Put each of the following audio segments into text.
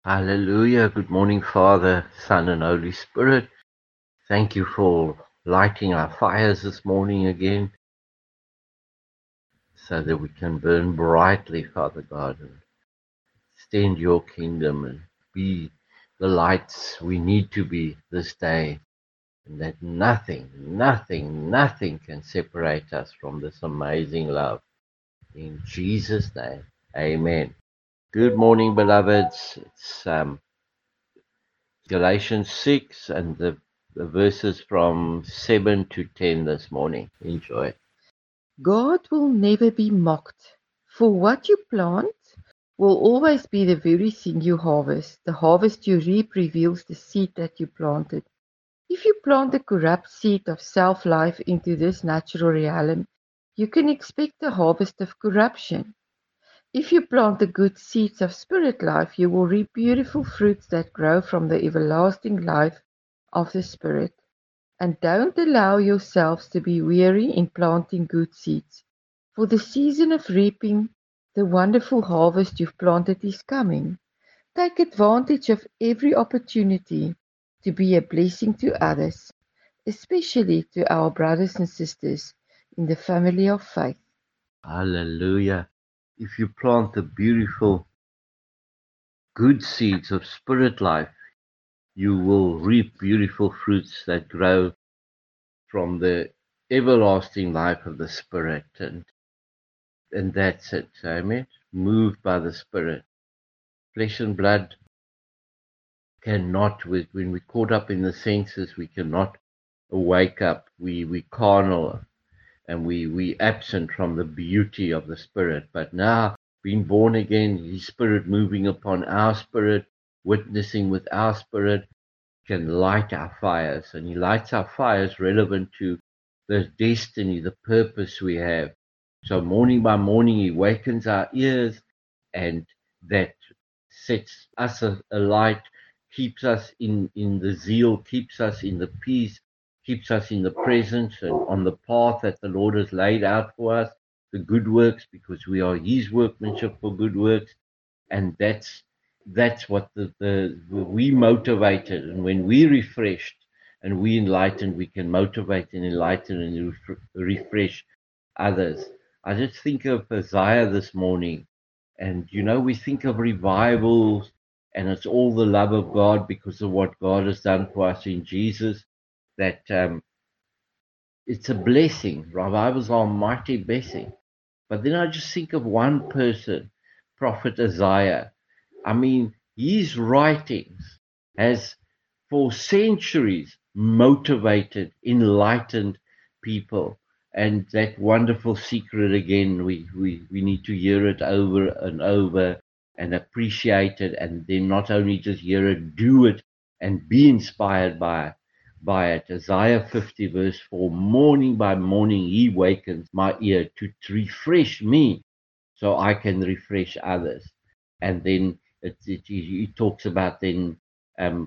Hallelujah. Good morning, Father, Son, and Holy Spirit. Thank you for lighting our fires this morning again so that we can burn brightly, Father God, and extend your kingdom and be the lights we need to be this day. And that nothing can separate us from this amazing love. In Jesus' name, amen. Good morning, beloveds. It's Galatians 6 and the verses from 7 to 10 this morning. Enjoy. God will never be mocked, for what you plant will always be the very thing you harvest. The harvest you reap reveals the seed that you planted. If you plant the corrupt seed of self-life into this natural realm, you can expect a harvest of corruption. If you plant the good seeds of spirit life, you will reap beautiful fruits that grow from the everlasting life of the Spirit. And don't allow yourselves to be weary in planting good seeds, for the season of reaping the wonderful harvest you've planted is coming. Take advantage of every opportunity to be a blessing to others, especially to our brothers and sisters in the family of faith. Hallelujah. If you plant the beautiful, good seeds of spirit life, you will reap beautiful fruits that grow from the everlasting life of the Spirit. And that's it. Amen. Moved by the Spirit. Flesh and blood cannot, when we're caught up in the senses, we cannot wake up. We carnal and we absent from the beauty of the Spirit. But now, being born again, His Spirit moving upon our spirit, witnessing with our spirit, can light our fires. And He lights our fires relevant to the destiny, the purpose we have. So morning by morning, He wakens our ears, and that sets us alight, keeps us in the zeal, keeps us in the peace, keeps us in the presence and on the path that the Lord has laid out for us, the good works, because we are His workmanship for good works. And that's what the we motivated. And when we refreshed and we enlightened, we can motivate and enlighten and refresh others. I just think of Isaiah this morning, and we think of revivals, and it's all the love of God because of what God has done for us in Jesus. That it's a blessing. Revivals are a mighty blessing. But then I just think of one person, Prophet Isaiah. I mean, his writings has for centuries motivated, enlightened people. And that wonderful secret again, we need to hear it over and over and appreciate it, and then not only just hear it, do it and be inspired by it. Isaiah 50 verse 4, morning by morning he wakens my ear to refresh me so I can refresh others. And then he talks about then um,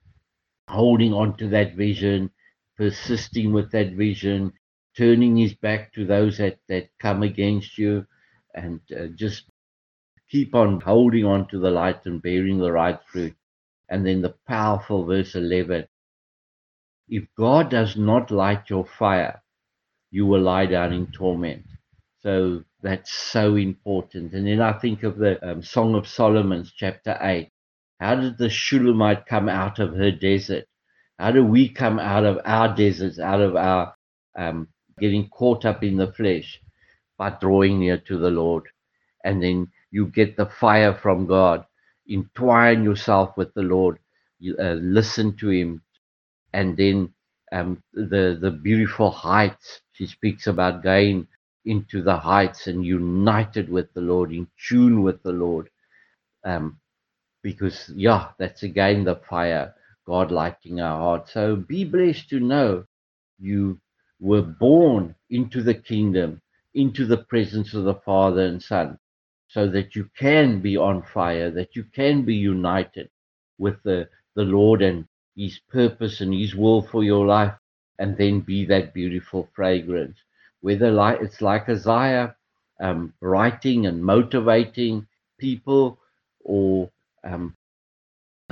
holding on to that vision, persisting with that vision, turning his back to those that come against you, and just keep on holding on to the light and bearing the right fruit. And then the powerful verse 11, if God does not light your fire, you will lie down in torment. So that's so important. And then I think of the Song of Solomon, chapter 8. How did the Shulamite come out of her desert? How do we come out of our deserts, out of our getting caught up in the flesh? By drawing near to the Lord. And then you get the fire from God. Entwine yourself with the Lord. You, listen to Him, and then the beautiful heights. She speaks about going into the heights and united with the Lord, in tune with the Lord, um, because that's again the fire, God lighting our hearts. So be blessed to know you were born into the kingdom, into the presence of the Father and Son, so that you can be on fire, that you can be united with the Lord and His purpose and His will for your life, and then be that beautiful fragrance. Whether it's like Isaiah writing and motivating people, or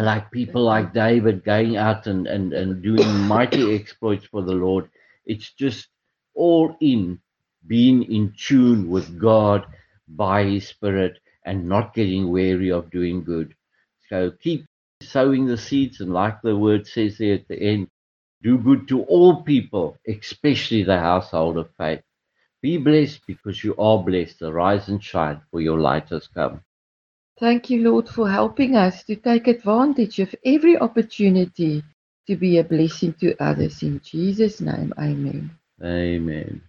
like people like David going out and doing mighty exploits for the Lord. It's just all in being in tune with God by His Spirit and not getting weary of doing good. So keep sowing the seeds, and like the word says there at the end, do good to all people, especially the household of faith. Be blessed because you are blessed. Arise and shine, for your light has come. Thank you, Lord, for helping us to take advantage of every opportunity to be a blessing to others. In Jesus' name, amen. Amen.